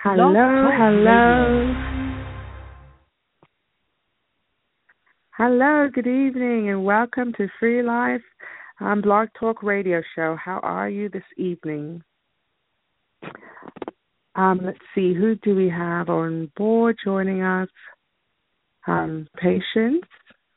Blog Hello, Talk Radio. hello. Hello, good evening, and welcome to Free Life Blog Talk Radio Show. How are you this evening? Let's see, who do we have on board joining us? Patience.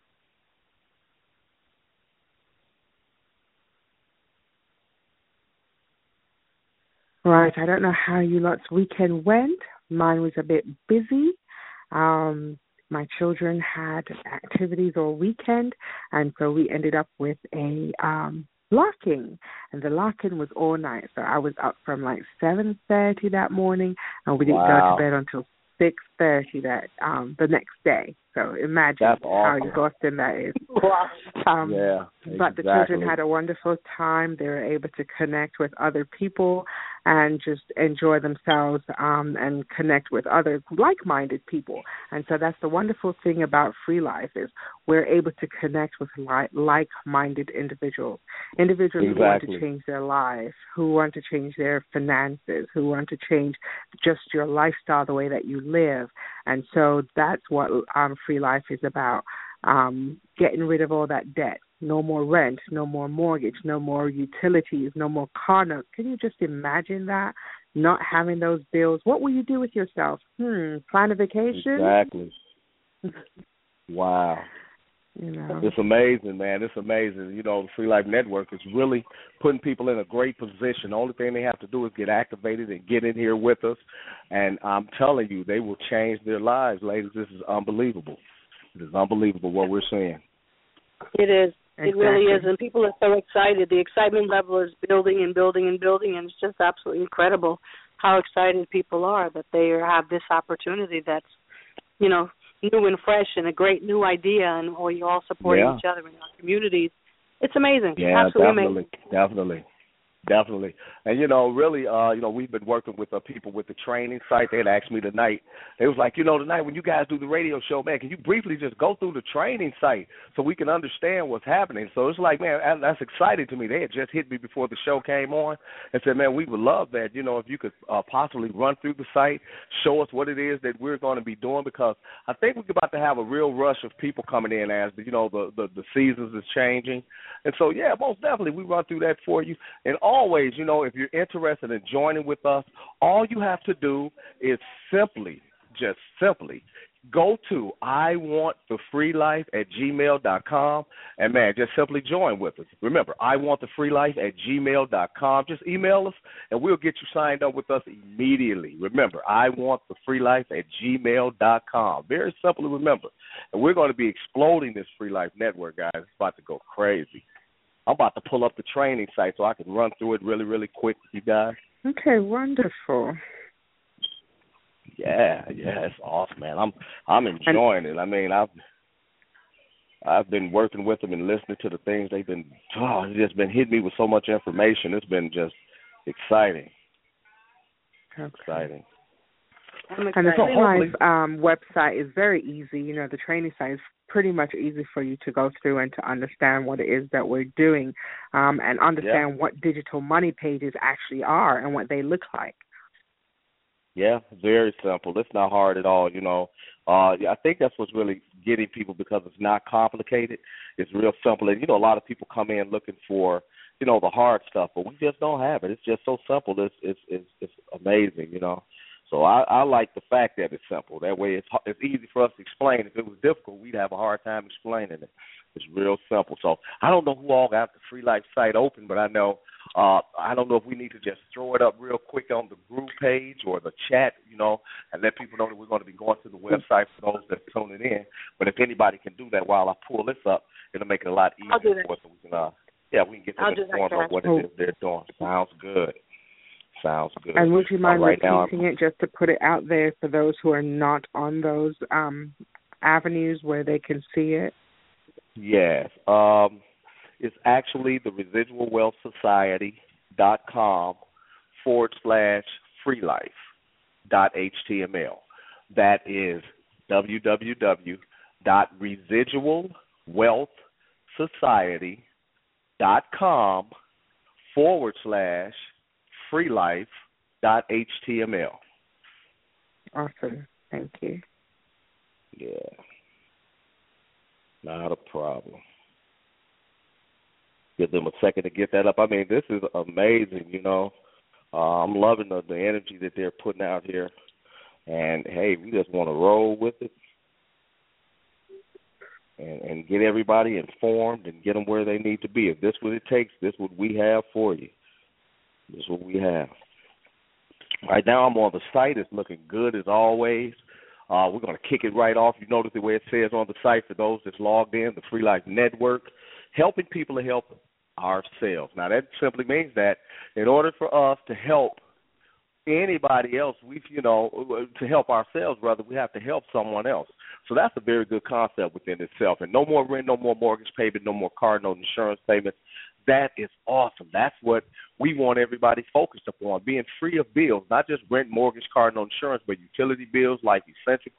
Right, I don't know how you lot's weekend went. Mine was a bit busy. My children had activities all weekend, and so we ended up with a locking, and the locking was all night. So I was up from like 7:30 that morning, and we didn't go to bed until 6:30 that the next day. So imagine That's how awesome. exhausting that is. Yeah, But the children had a wonderful time. They were able to connect with other people and just enjoy themselves and connect with other like-minded people. And so that's the wonderful thing about Free Life is we're able to connect with like-minded individuals who want to change their life, who want to change their finances, who want to change just your lifestyle, the way that you live. And so that's what Free Life is about, getting rid of all that debt. No more rent, no more mortgage, no more utilities, no more car notes. Can you just imagine that? Not having those bills. What will you do with yourself? Plan a vacation? Exactly. Wow. You know. It's amazing, man. It's amazing. You know, the Free Life Network is really putting people in a great position. The only thing they have to do is get activated and get in here with us. And I'm telling you, they will change their lives, ladies. This is unbelievable. It is unbelievable what we're seeing. It is. Exactly. It really is. And people are so excited. The excitement level is building and building and building, and it's just absolutely incredible how excited people are that they have this opportunity that's, you know, new and fresh and a great new idea, and you're all supporting each other in our communities. It's amazing. Yeah, absolutely definitely. Definitely. And, you know, really, we've been working with people with the training site. They had asked me tonight. They was like, tonight when you guys do the radio show, man, can you briefly just go through the training site so we can understand what's happening? So it's like, man, that's exciting to me. They had just hit me before the show came on and said, man, we would love that, if you could possibly run through the site, show us what it is that we're going to be doing, because I think we're about to have a real rush of people coming in as, the seasons is changing. And so, yeah, most definitely we run through that for you. And always, if you're interested in joining with us, all you have to do is simply go to iwantthefreelife@gmail.com and, man, just simply join with us. Remember, iwantthefreelife@gmail.com. Just email us, and we'll get you signed up with us immediately. Remember, iwantthefreelife@gmail.com. Very simple to remember. And we're going to be exploding this Free Life Network, guys. It's about to go crazy. I'm about to pull up the training site so I can run through it really, really quick with you guys. Okay, wonderful. Yeah, it's awesome, man. I'm enjoying it. I mean, I've been working with them and listening to the things they've been. It's just been hitting me with so much information. It's been just exciting. Okay. Exciting. And the Free Life website is very easy. The training site is pretty much easy for you to go through and to understand what it is that we're doing, and understand what digital money pages actually are and what they look like. Yeah, very simple. It's not hard at all, I think that's what's really getting people, because it's not complicated. It's real simple. And, a lot of people come in looking for, the hard stuff, but we just don't have it. It's just so simple. It's amazing, So I like the fact that it's simple. That way it's easy for us to explain. If it was difficult, we'd have a hard time explaining it. It's real simple. So I don't know who all got the Free Life site open, but I know I don't know if we need to just throw it up real quick on the group page or the chat, and let people know that we're going to be going to the website for those that are tuning in. But if anybody can do that while I pull this up, it'll make it a lot easier for us. So we can, we can get them informed on what it is they're doing. Sounds good. And would you mind repeating it just to put it out there for those who are not on those avenues where they can see it? Yes. It's actually the residualwealthsociety.com/freelife.html. That is www.residualwealthsociety.com/freelife.html. Awesome. Thank you. Yeah, not a problem. Give them a second to get that up. I mean, this is amazing, you know. I'm loving the energy that they're putting out here. And, hey, we just want to roll with it and get everybody informed and get them where they need to be. If this is what it takes, this is what we have for you. This is what we have. Right now I'm on the site. It's looking good as always. We're going to kick it right off. You notice the way it says on the site for those that's logged in, the Free Life Network, helping people to help ourselves. Now, that simply means that in order for us to help anybody else, to help ourselves, rather, we have to help someone else. So that's a very good concept within itself. And no more rent, no more mortgage payment, no more car note insurance payments. That is awesome. That's what we want everybody focused upon, being free of bills, not just rent, mortgage, car note insurance, but utility bills, life essentials.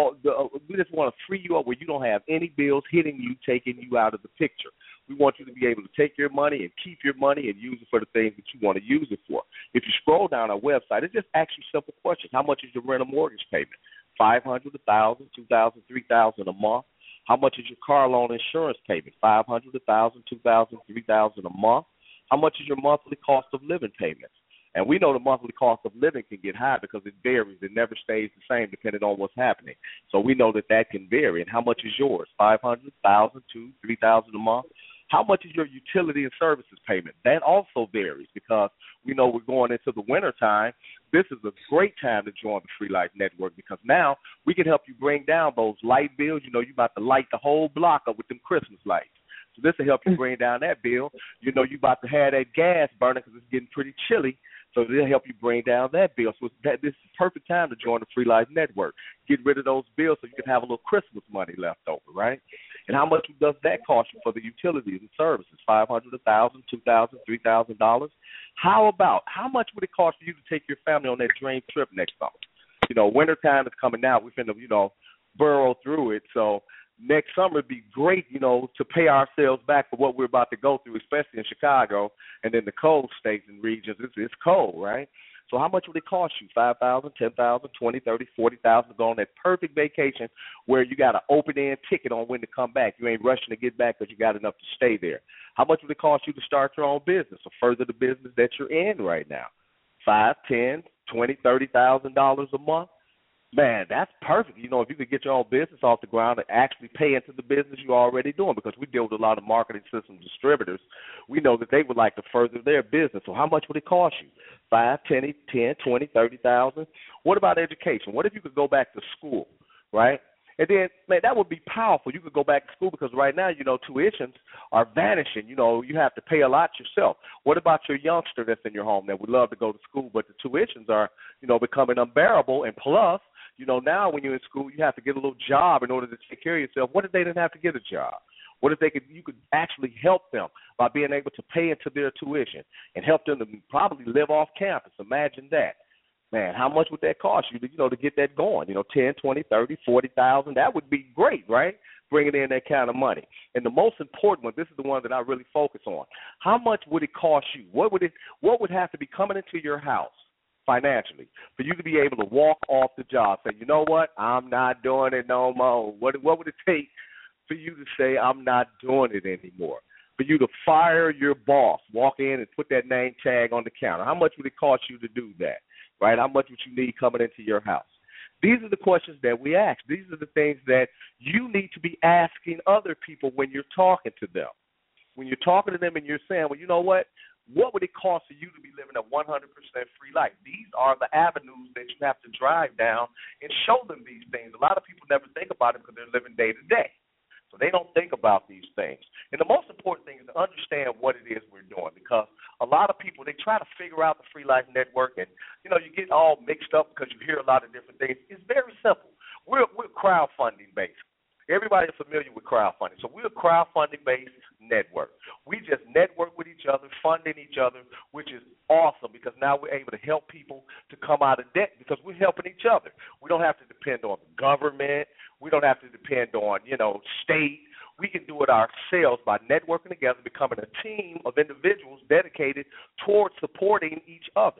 We just want to free you up where you don't have any bills hitting you, taking you out of the picture. We want you to be able to take your money and keep your money and use it for the things that you want to use it for. If you scroll down our website, it just asks you simple questions. How much is your rent or mortgage payment? $500, $1,000, $2,000, $3,000 a month. How much is your car loan insurance payment? $500, $1,000, $2,000, $3,000 a month. How much is your monthly cost of living payments? And we know the monthly cost of living can get high because it varies. It never stays the same depending on what's happening. So we know that can vary. And how much is yours? $500, $1,000, $2,000, $3,000 a month. How much is your utility and services payment? That also varies because we know we're going into the winter time. This is a great time to join the Free Life Network because now we can help you bring down those light bills. You know, you're about to light the whole block up with them Christmas lights. So this will help you bring down that bill. You know, you're about to have that gas burning because it's getting pretty chilly. So they'll help you bring down that bill. So this is the perfect time to join the Free Life Network. Get rid of those bills so you can have a little Christmas money left over, right? And how much does that cost you for the utilities and services? $500, $1,000, $2,000, $3,000. How much would it cost you to take your family on that dream trip next summer? You know, wintertime is coming now. We're finna, burrow through it. So next summer it'd be great, to pay ourselves back for what we're about to go through, especially in Chicago and in the cold states and regions. It's cold, right? So how much would it cost you? $5,000, $10,000, $20,000, $30,000, $40,000 to go on that perfect vacation where you got an open-end ticket on when to come back. You ain't rushing to get back because you got enough to stay there. How much would it cost you to start your own business or further the business that you're in right now? $5,000, $10,000, $20,000, $30,000 a month? Man, that's perfect. If you could get your own business off the ground and actually pay into the business you're already doing, because we deal with a lot of marketing system distributors. We know that they would like to further their business. So how much would it cost you? 5, 10, 10, 20, 30,000. What about education? What if you could go back to school, right? And then, man, that would be powerful. You could go back to school because right now, tuitions are vanishing. You have to pay a lot yourself. What about your youngster that's in your home that would love to go to school, but the tuitions are, becoming unbearable? And plus, now when you're in school, you have to get a little job in order to take care of yourself. What if they didn't have to get a job? What if you could actually help them by being able to pay into their tuition and help them to probably live off campus? Imagine that. Man, how much would that cost you to get that going? 10, 20, 30, 40,000. That would be great, right? Bringing in that kind of money. And the most important one, this is the one that I really focus on. How much would it cost you? What would have to be coming into your house financially for you to be able to walk off the job, say, you know what, I'm not doing it no more? What would it take for you to say, I'm not doing it anymore? For you to fire your boss, walk in and put that name tag on the counter. How much would it cost you to do that? Right? How much would you need coming into your house? These are the questions that we ask. These are the things that you need to be asking other people when you're talking to them. When you're talking to them and you're saying, well, you know what would it cost for you to be living a 100% free life? These are the avenues that you have to drive down and show them these things. A lot of people never think about it because they're living day to day. So they don't think about these things. And the most important thing is to understand what it is we're doing, because a lot of people, they try to figure out the Free Life Network, and, you get all mixed up because you hear a lot of different things. It's very simple. We're crowdfunding based. Everybody's familiar with crowdfunding. So we're a crowdfunding-based network. We just network with each other, funding each other, which is awesome because now we're able to help people to come out of debt because we're helping each other. We don't have to depend on the government. We don't have to depend on, state. We can do it ourselves by networking together, becoming a team of individuals dedicated towards supporting each other.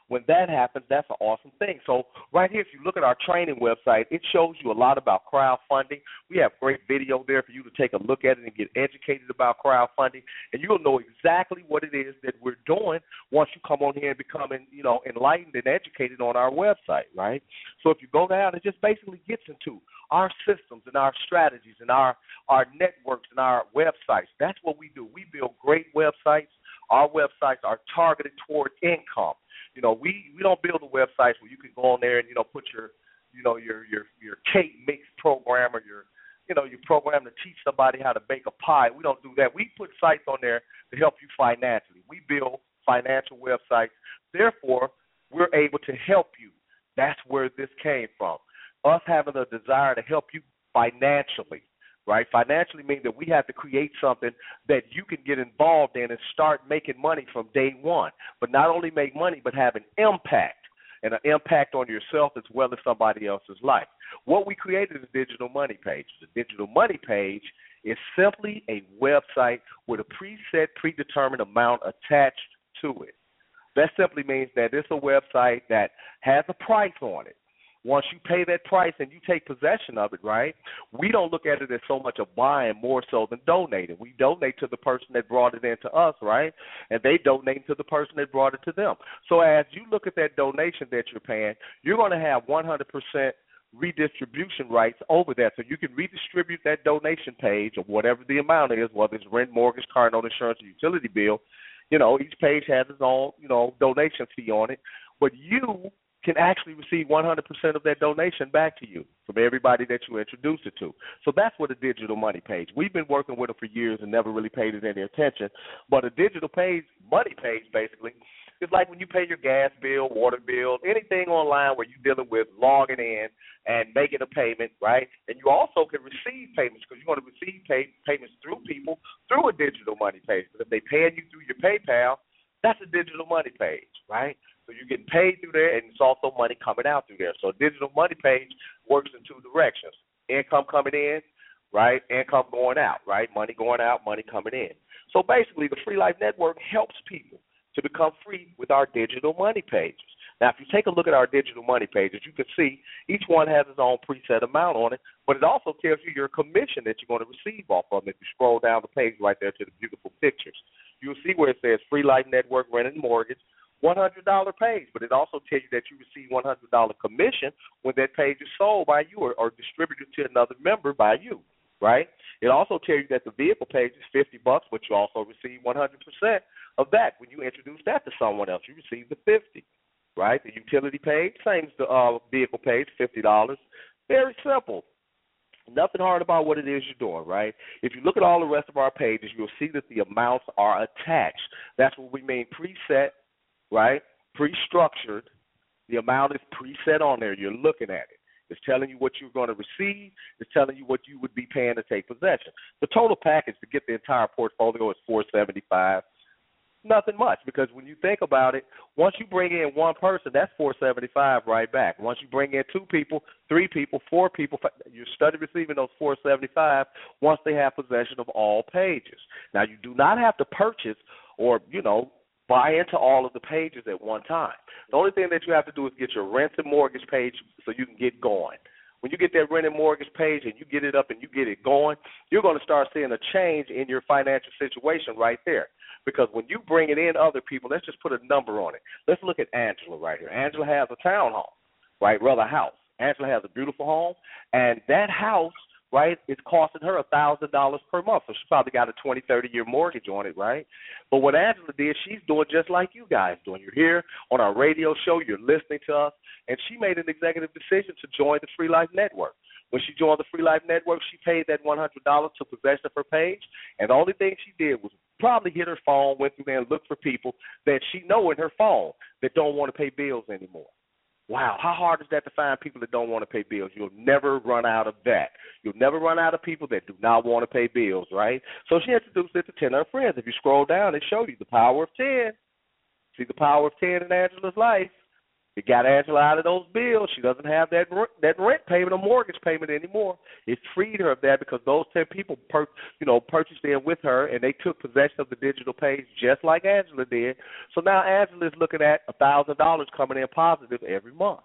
When that happens, that's an awesome thing. So right here, if you look at our training website, it shows you a lot about crowdfunding. We have great video there for you to take a look at it and get educated about crowdfunding, and you'll know exactly what it is that we're doing once you come on here and become, enlightened and educated on our website, right? So if you go down, it just basically gets into our systems and our strategies and our networks and our websites. That's what we do. We build great websites. Our websites are targeted toward income. We don't build a website where you can go on there and put your cake mix program or your program to teach somebody how to bake a pie. We don't do that. We put sites on there to help you financially. We build financial websites. Therefore, we're able to help you. That's where this came from. Us having a desire to help you financially, right? Financially means that we have to create something that you can get involved in and start making money from day one. But not only make money, but have an impact, and an impact on yourself as well as somebody else's life. What we created is Digital Money Page. The Digital Money Page is simply a website with a preset, predetermined amount attached to it. That simply means that it's a website that has a price on it. Once you pay that price and you take possession of it, right, we don't look at it as so much a buying more so than donating. We donate to the person that brought it in to us, right, and they donate to the person that brought it to them. So as you look at that donation that you're paying, you're going to have 100% redistribution rights over that. So you can redistribute that donation page of whatever the amount is, whether it's rent, mortgage, car note, insurance, or utility bill. Each page has its own, donation fee on it. But you can actually receive 100% of that donation back to you from everybody that you introduce it to. So that's what a Digital Money Page. We've been working with it for years and never really paid it any attention. But a digital money page, basically, is like when you pay your gas bill, water bill, anything online where you're dealing with logging in and making a payment, right? And you also can receive payments because you're going to receive payments through people through a digital money page. But if they're paying you through your PayPal, that's a digital money page, right? So you're getting paid through there, and it's also money coming out through there. So a digital money page works in two directions. Income coming in, right? Income going out, right? Money going out, money coming in. So basically, the Free Life Network helps people to become free with our digital money pages. Now, if you take a look at our digital money pages, you can see each one has its own preset amount on it, but it also tells you your commission that you're going to receive off of it. If you scroll down the page right there to the beautiful pictures, you'll see where it says Free Life Network, Rent and Mortgage, $100 page, but it also tells you that you receive $100 commission when that page is sold by you or distributed to another member by you, right? It also tells you that the vehicle page is $50, but you also receive 100% of that. When you introduce that to someone else, you receive the $50, right? The utility page, same as the vehicle page, $50. Very simple. Nothing hard about what it is you're doing, right? If you look at all the rest of our pages, you'll see that the amounts are attached. That's what we mean preset, right? Pre-structured. The amount is preset on there. You're looking at it. It's telling you what you're going to receive. It's telling you what you would be paying to take possession. The total package to get the entire portfolio is $475. Nothing much, because when you think about it, once you bring in one person, that's $475 right back. Once you bring in 2 people, 3 people, 4 people, you're starting receiving those $475 once they have possession of all pages. Now, you do not have to purchase or, buy into all of the pages at one time. The only thing that you have to do is get your rent and mortgage page so you can get going. When you get that rent and mortgage page and you get it up and you get it going, you're going to start seeing a change in your financial situation right there. Because when you bring it in other people, let's just put a number on it. Let's look at Angela right here. Angela has a townhome, right, rather a house. Angela has a beautiful home, and that house, right, is costing her $1,000 per month. So she's probably got a 20, 30-year mortgage on it, right? But what Angela did, she's doing just like you guys doing. You're here on our radio show. You're listening to us. And she made an executive decision to join the Free Life Network. When she joined the Free Life Network, she paid that $100 to possession of her page. And the only thing she did was probably hit her phone, went through there and looked for people that she know in her phone that don't want to pay bills anymore. Wow, how hard is that to find people that don't want to pay bills? You'll never run out of that. You'll never run out of people that do not want to pay bills, right? So she introduced it to 10 of her friends. If you scroll down, it shows you the power of 10. See the power of 10 in Angela's life. It got Angela out of those bills. She doesn't have that rent payment or mortgage payment anymore. It freed her of that because those 10 people, purchased in with her, and they took possession of the digital page just like Angela did. So now Angela is looking at $1,000 coming in positive every month.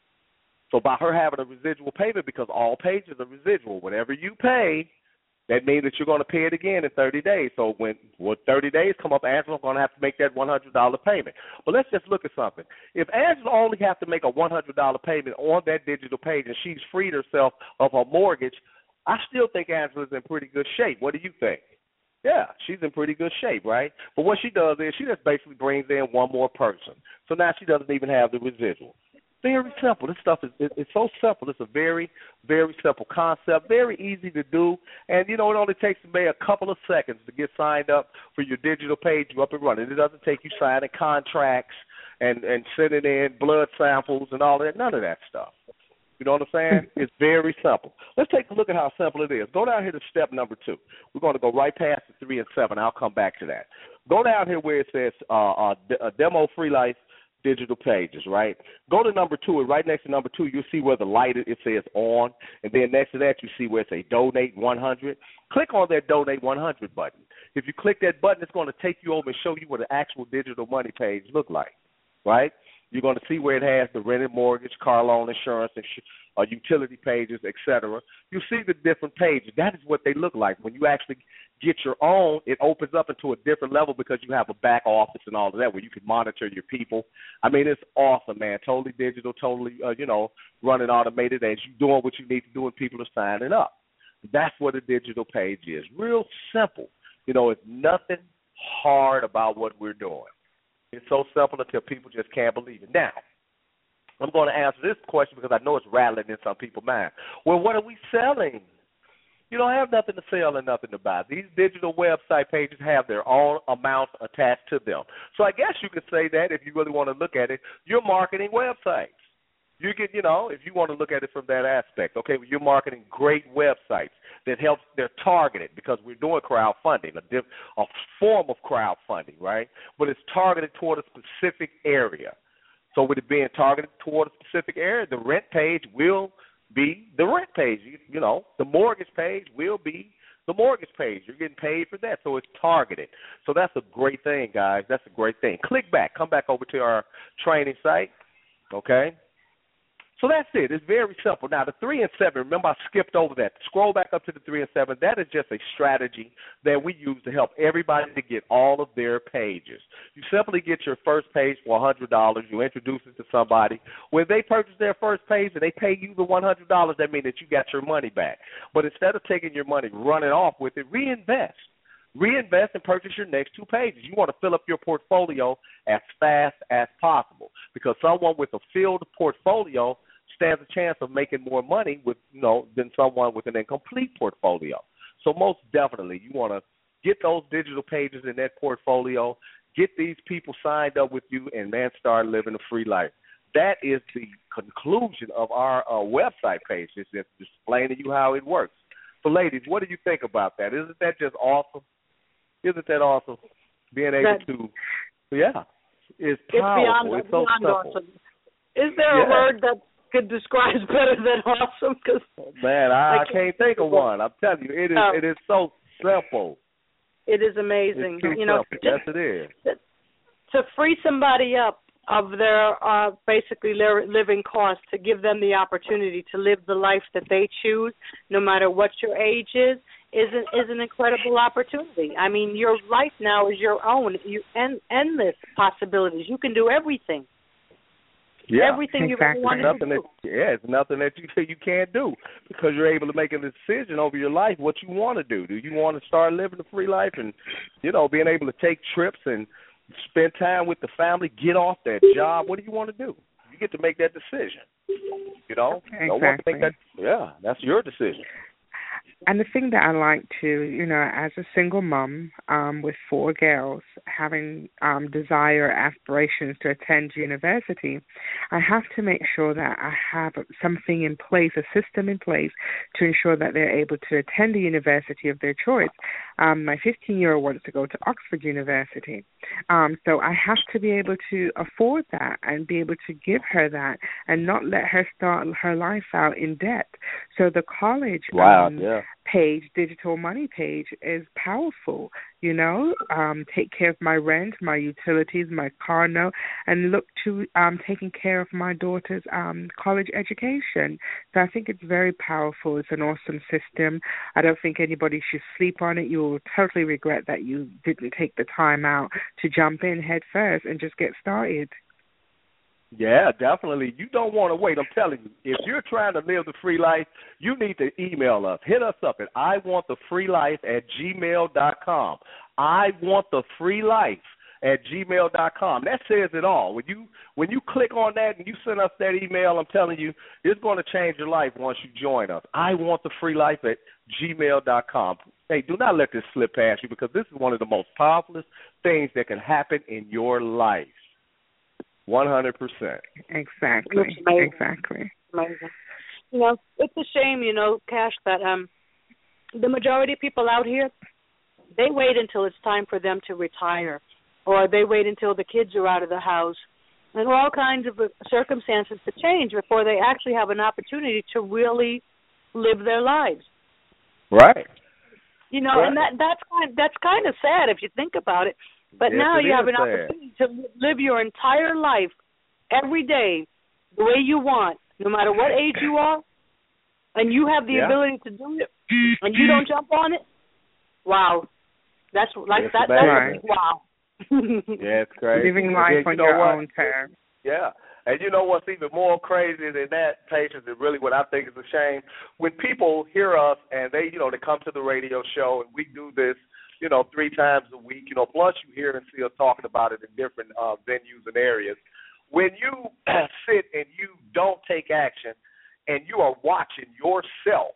So by her having a residual payment, because all pages are residual, whatever you pay, that means that you're going to pay it again in 30 days. So when 30 days come up, Angela's going to have to make that $100 payment. But let's just look at something. If Angela only has to make a $100 payment on that digital page and she's freed herself of her mortgage, I still think Angela's in pretty good shape. What do you think? Yeah, she's in pretty good shape, right? But what she does is she just basically brings in one more person. So now she doesn't even have the residual. Very simple. This stuff it's so simple. It's a very, very simple concept, very easy to do. And, it only takes maybe a couple of seconds to get signed up for your digital page. You're up and running. It doesn't take you signing contracts and sending in blood samples and all that, none of that stuff. You know what I'm saying? It's very simple. Let's take a look at how simple it is. Go down here to step number 2. We're going to go right past the 3 and 7. I'll come back to that. Go down here where it says demo free life digital pages, right? Go to number 2, and right next to number 2, you'll see where the light it says on, and then next to that you see where it says donate 100. Click on that donate 100 button. If you click that button, it's going to take you over and show you what an actual digital money page look like, right? You're going to see where it has the rented mortgage, car loan insurance, utility pages, etc. You see the different pages. That is what they look like. When you actually get your own, it opens up into a different level because you have a back office and all of that where you can monitor your people. I mean, it's awesome, man. Totally digital, totally, running automated as you doing what you need to do and people are signing up. That's what a digital page is. Real simple. It's nothing hard about what we're doing. It's so simple until people just can't believe it. Now, I'm going to answer this question because I know it's rattling in some people's mind. Well, what are we selling? You don't have nothing to sell and nothing to buy. These digital website pages have their own amounts attached to them. So I guess you could say that if you really want to look at it, you're marketing websites. You can, if you want to look at it from that aspect, okay, well, you're marketing great websites that helps, they're targeted because we're doing crowdfunding, a form of crowdfunding, right? But it's targeted toward a specific area. So with it being targeted toward a specific area, the rent page will be the rent page. The mortgage page will be the mortgage page. You're getting paid for that, so it's targeted. So that's a great thing, guys. That's a great thing. Click back. Come back over to our training site, okay? So that's it. It's very simple. Now, the 3 and 7, remember I skipped over that. Scroll back up to the 3 and 7. That is just a strategy that we use to help everybody to get all of their pages. You simply get your first page for $100. You introduce it to somebody. When they purchase their first page and they pay you the $100, that means that you got your money back. But instead of taking your money, running off with it, reinvest. Reinvest and purchase your next 2 pages. You want to fill up your portfolio as fast as possible because someone with a filled portfolio stands a chance of making more money than someone with an incomplete portfolio. So most definitely you want to get those digital pages in that portfolio, get these people signed up with you, and, man, start living a free life. That is the conclusion of our website page. It's just explaining to you how it works. So, ladies, what do you think about that? Isn't that just awesome? Isn't that awesome? Being able to, yeah, it's powerful. It's so simple. Awesome. Is there a word that could describe better than awesome? Cause man, I can't think of one. I'm telling you, it is so simple. It is amazing. It's simple. Yes, it is. To free somebody up of their basically living costs, to give them the opportunity to live the life that they choose, no matter what your age is an incredible opportunity. I mean, your life now is your own. Endless possibilities. You can do everything. Yeah, everything you want to do. It's nothing that you can't do because you're able to make a decision over your life, what you want to do. Do you want to start living a free life and, being able to take trips and spend time with the family, get off that job? What do you want to do? You get to make that decision. No one can make that. That's your decision. And the thing that I like to, as a single mom with 4 girls, having desire, aspirations to attend university, I have to make sure that I have something in place, a system in place to ensure that they're able to attend a university of their choice. My 15-year-old wants to go to Oxford University. So I have to be able to afford that and be able to give her that and not let her start her life out in debt. So the college page, digital money page, is powerful. Take care of my rent, my utilities, my car note, and look to taking care of my daughter's college education. So I think it's very powerful. It's an awesome system. I don't think anybody should sleep on it. You will totally regret that you didn't take the time out to jump in head first and just get started. Yeah, definitely. You don't want to wait. I'm telling you, if you're trying to live the free life, you need to email us. Hit us up at iwantthefreelife@gmail.com. iwantthefreelife@gmail.com. That says it all. When you click on that and you send us that email, I'm telling you, it's going to change your life once you join us. iwantthefreelife@gmail.com. Hey, do not let this slip past you, because this is one of the most powerful things that can happen in your life. 100%. Exactly. Exactly. Amazing. It's a shame, Cash, that the majority of people out here, they wait until it's time for them to retire, or they wait until the kids are out of the house, and all kinds of circumstances to change before they actually have an opportunity to really live their lives. Right. And that's kind of sad if you think about it. But yes, now you have an sad opportunity to live your entire life every day the way you want, no matter what age you are, and you have the ability to do it, and you don't jump on it. Wow, that's like it's that. That's wow. Yeah, it's crazy. Living life on your own terms. Yeah. And you know what's even more crazy than that, Patience, is really what I think is a shame? When people hear us and they come to the radio show and we do this, 3 times a week, plus you hear and see us talking about it in different venues and areas. When you sit and you don't take action and you are watching yourself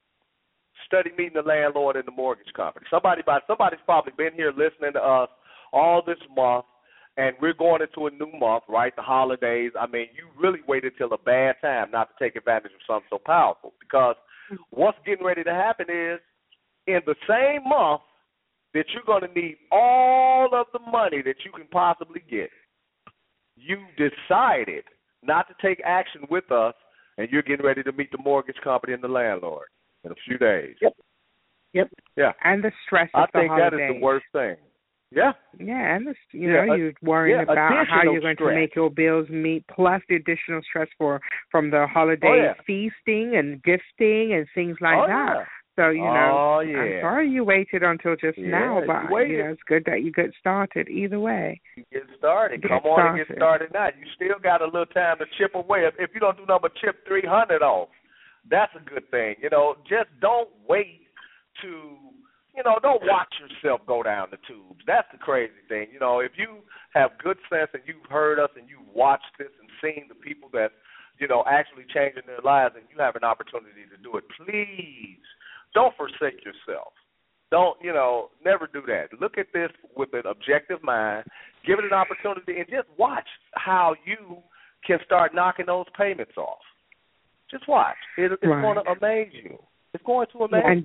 study meeting the landlord and the mortgage company, somebody's probably been here listening to us all this month, and we're going into a new month, right, the holidays. I mean, you really waited till a bad time not to take advantage of something so powerful, because what's getting ready to happen is in the same month that you're going to need all of the money that you can possibly get, you decided not to take action with us, and you're getting ready to meet the mortgage company and the landlord in a few days. Yep. Yeah. And the stress of the holidays. I think that is the worst thing. Yeah. Yeah, and you're worrying about how you're going to make your bills meet, plus the additional stress from the holiday feasting and gifting and things like that. Yeah. So, I'm sorry you waited until just now, but it's good that you get started either way. You get started. Come on and get started now. You still got a little time to chip away. If you don't do nothing but chip 300 off, that's a good thing. Just don't wait to, don't watch yourself go down the tubes. That's the crazy thing. If you have good sense and you've heard us and you've watched this and seen the people that, actually changing their lives, and you have an opportunity to do it, please don't forsake yourself. Don't, never do that. Look at this with an objective mind. Give it an opportunity and just watch how you can start knocking those payments off. Just watch. It's going to amaze you. It's going to amaze you.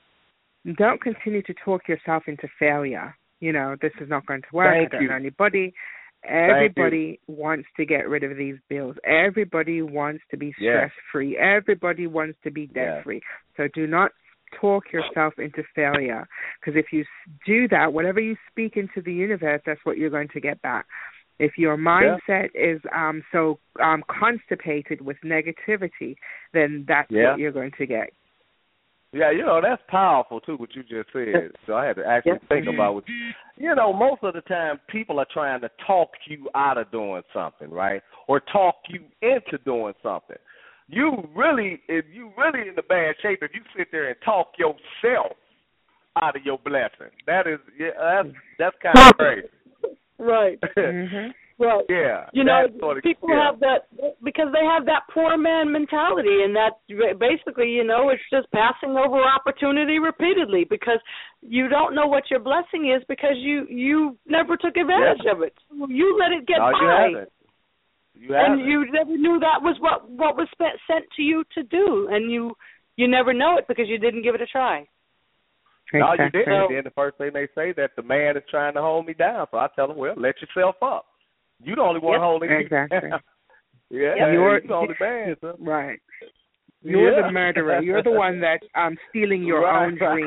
And don't continue to talk yourself into failure. This is not going to work. I don't know anybody. Everybody wants to get rid of these bills. Everybody wants to be stress-free. Everybody wants to be debt-free. So do not talk yourself into failure, because if you do that, whatever you speak into the universe, that's what you're going to get back. If your mindset is so constipated with negativity, then that's what you're going to get. Yeah, that's powerful, too, what you just said. So I had to actually think about what, most of the time people are trying to talk you out of doing something, right, or talk you into doing something. If you really in the bad shape if you sit there and talk yourself out of your blessing. That's kind of crazy. Right. Well, Yeah. you know, people yeah. have that because they have that poor man mentality, and that basically, you know, it's just passing over opportunity repeatedly because you don't know what your blessing is because you never took advantage of it. You let it get by. You haven't. And you never knew that was what was sent to you to do, and you never know it because you didn't give it a try. No, you didn't. And then the first thing they say that the man is trying to hold me down, so I tell them, well, let yourself up. You the only one holding me down. Yeah, you're the only man. So. Right. You're the murderer. You're the one that's stealing your own dream.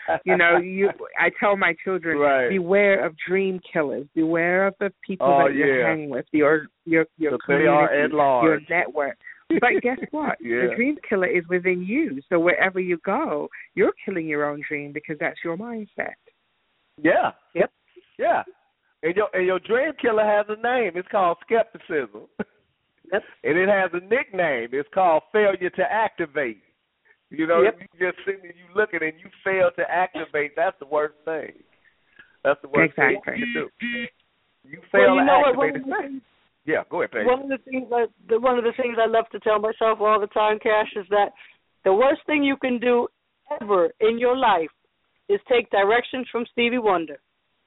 I tell my children, beware of dream killers. Beware of the people that you hang with. Your community, at large. Your network. But guess what? The dream killer is within you. So wherever you go, you're killing your own dream because that's your mindset. Yeah. Yep. Yeah. And your dream killer has a name. It's called skepticism. Yep. And it has a nickname. It's called failure to activate. You know, you just sitting there, you looking and you fail to activate. That's the worst thing. That's the worst thing you can do. You fail to activate. Yeah, go ahead, Paige. One of the things I love to tell myself all the time, Cash, is that the worst thing you can do ever in your life is take directions from Stevie Wonder.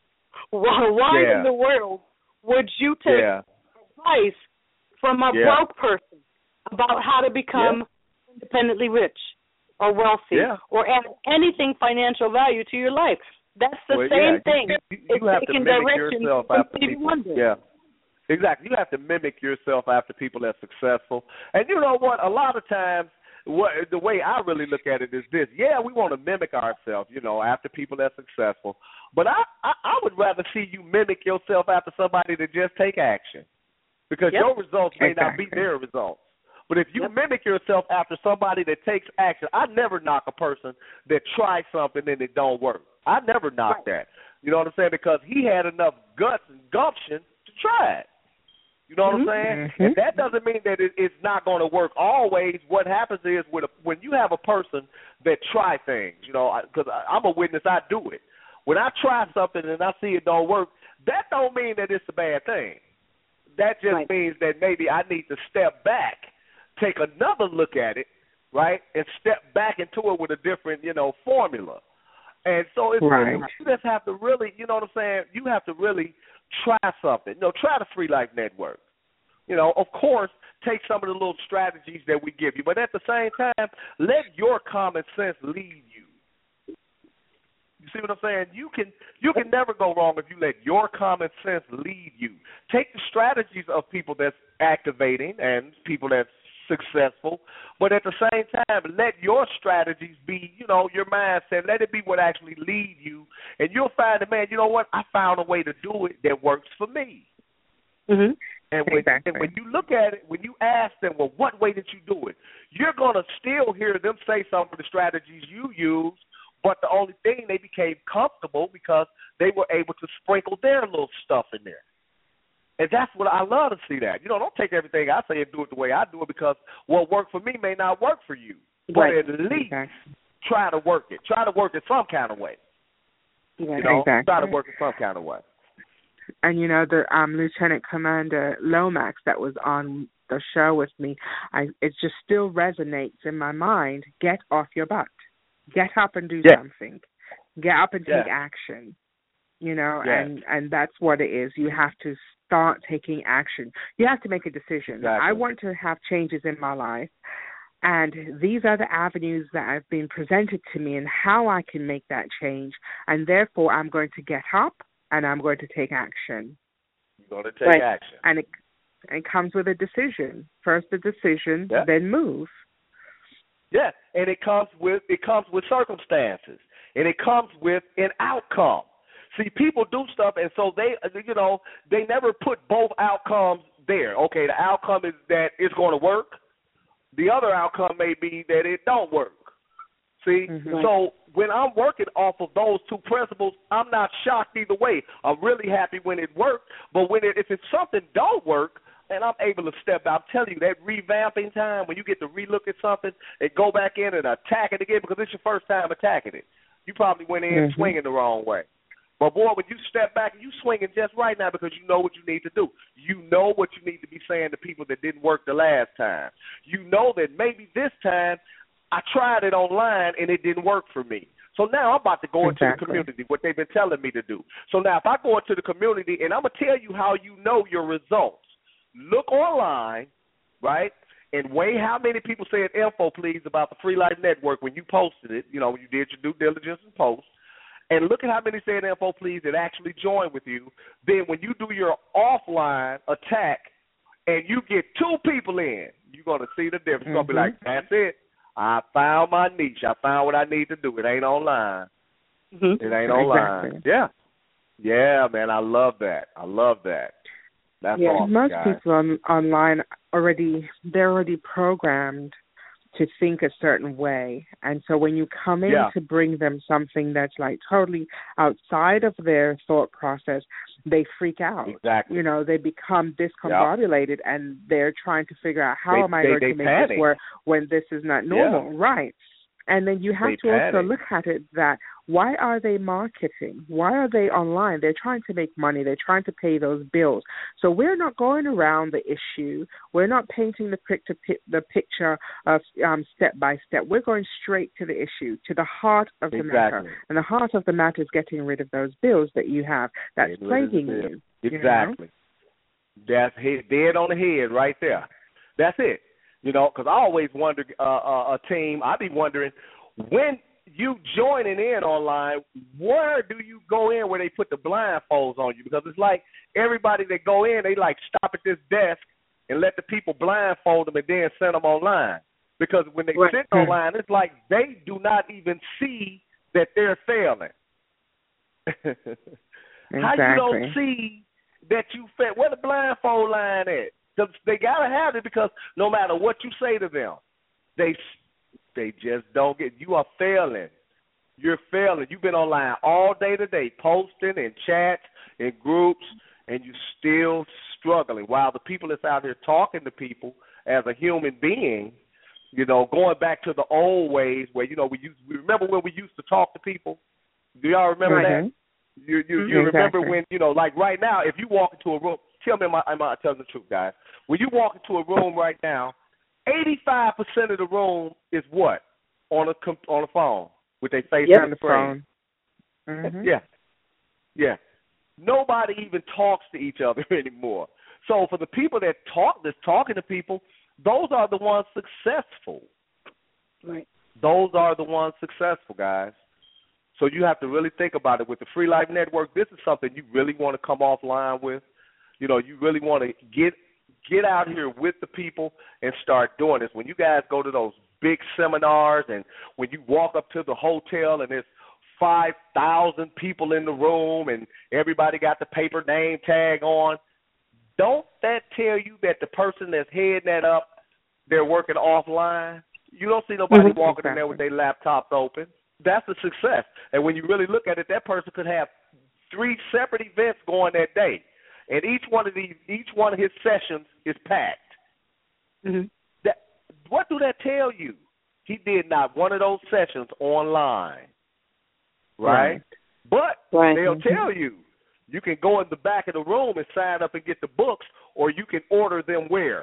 Why in the world would you take advice from a broke person about how to become independently rich or wealthy or add anything financial value to your life? That's the same thing. You have to mimic yourself after people. Wonder. Yeah, exactly. You have to mimic yourself after people that are successful. And you know what? A lot of times, the way I really look at it is this. Yeah, we want to mimic ourselves, after people that are successful. But I would rather see you mimic yourself after somebody that just take action. Because your results may not be their results. But if you mimic yourself after somebody that takes action, I never knock a person that tries something and it don't work. I never knock that. You know what I'm saying? Because he had enough guts and gumption to try it. You know what I'm saying? Mm-hmm. And that doesn't mean that it's not going to work always. What happens is when you have a person that try things, because I'm a witness, I do it. When I try something and I see it don't work, that don't mean that it's a bad thing. That just means that maybe I need to step back, take another look at it, right, and step back into it with a different, formula. And so it's you just have to really, you know what I'm saying, you have to really try something. Try the Free Life Network. Of course, take some of the little strategies that we give you, but at the same time, let your common sense lead you. You see what I'm saying? You can never go wrong if you let your common sense lead you. Take the strategies of people that's activating and people that's successful, but at the same time, let your strategies be, your mindset. Let it be what actually lead you, and you'll find that, man, you know what? I found a way to do it that works for me. Mm-hmm. And when you look at it, when you ask them, well, what way did you do it? You're going to still hear them say some of the strategies you use, but the only thing, they became comfortable because they were able to sprinkle their little stuff in there. And that's what I love to see that. Don't take everything I say and do it the way I do it because what worked for me may not work for you. But at least try to work it. Try to work it some kind of way. Try to work it some kind of way. And, the Lieutenant Commander Lomax that was on the show with me, it just still resonates in my mind. Get off your butt. Get up and do something. Get up and take action. And that's what it is. You have to start taking action. You have to make a decision. Exactly. I want to have changes in my life, and these are the avenues that have been presented to me and how I can make that change, and therefore I'm going to get up and I'm going to take action. You're going to take action. And it comes with a decision. First a decision, then move. Yeah, and it comes with circumstances, and it comes with an outcome. See, people do stuff, and so they never put both outcomes there. Okay, the outcome is that it's going to work. The other outcome may be that it don't work. See, so when I'm working off of those two principles, I'm not shocked either way. I'm really happy when it worked, but if it's something don't work, and I'm able to step out, I'm telling you, that revamping time, when you get to relook at something and go back in and attack it again, because it's your first time attacking it. You probably went in swinging the wrong way. But, boy, when you step back and you swinging just right now because you know what you need to do. You know what you need to be saying to people that didn't work the last time. You know that maybe this time I tried it online and it didn't work for me. So now I'm about to go into the community, what they've been telling me to do. So now if I go into the community, and I'm going to tell you how you know your results. Look online, right, and weigh how many people said info, please, about the Free Life Network when you posted it, you know, when you did your due diligence and post. And look at how many said info, please, that actually joined with you. Then when you do your offline attack and you get 2 people in, you're going to see the difference. You're going to be like, that's it. I found my niche. I found what I need to do. It ain't online. It ain't online. Exactly. Yeah. Yeah, man, I love that. I love that. That's awesome, most guys. people online they're already programmed to think a certain way. And so when you come in to bring them something that's like totally outside of their thought process, they freak out. Exactly. You know, they become discombobulated and they're trying to figure out how am I going to make this work when this is not normal. Right. And then you have to also look at it that why are they marketing? Why are they online? They're trying to make money. They're trying to pay those bills. So we're not going around the issue. We're not painting the picture of step by step. We're going straight to the issue, to the heart of the matter. And the heart of the matter is getting rid of those bills that you have that's plaguing you. Exactly. You know? That's dead on the head right there. That's it. You know, because I always wonder, a team, I be wondering, when you joining in online, where do you go in where they put the blindfolds on you? Because it's like everybody that go in, they like stop at this desk and let the people blindfold them and then send them online. Because when they sit online, it's like they do not even see that they're failing. How you don't see that you fail? Where the blindfold line at? They got to have it because no matter what you say to them, they just don't get. You are failing. You're failing. You've been online all day today, posting in chats, in groups, and you're still struggling. While the people that's out here talking to people as a human being, you know, going back to the old ways where, you know, we remember when we used to talk to people? Do y'all remember that? You remember when, you know, like right now, if you walk into a room, tell me, am I telling the truth, guys? When you walk into a room right now, 85% of the room is what? On a phone with their face on the screen. Yeah. Nobody even talks to each other anymore. So for the people that's talking to people, those are the ones successful. Right. Those are the ones successful, guys. So you have to really think about it. With the Free Life Network, this is something you really want to come offline with. You know, you really want to get out here with the people and start doing this. When you guys go to those big seminars and when you walk up to the hotel and there's 5,000 people in the room and everybody got the paper name tag on, don't that tell you that the person that's heading that up, they're working offline? You don't see nobody walking in there with their laptops open. That's a success. And when you really look at it, that person could have 3 separate events going that day. And each one of his sessions is packed. What do that tell you? He did not one of those sessions online, right? But they'll tell you. You can go in the back of the room and sign up and get the books, or you can order them where?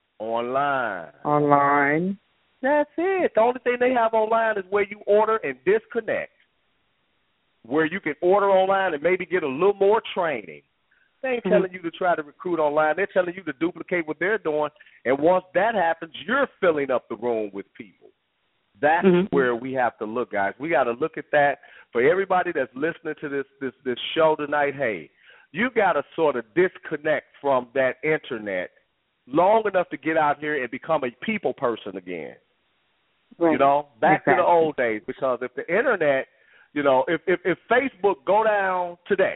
Online. That's it. The only thing they have online is where you order and disconnect, where you can order online and maybe get a little more training. They ain't telling you to try to recruit online. They're telling you to duplicate what they're doing. And once that happens, you're filling up the room with people. That's where we have to look, guys. We got to look at that. For everybody that's listening to this show tonight, hey, you got to sort of disconnect from that internet long enough to get out here and become a people person again. Right. You know, back to the old days. Because if the internet, you know, if Facebook go down today,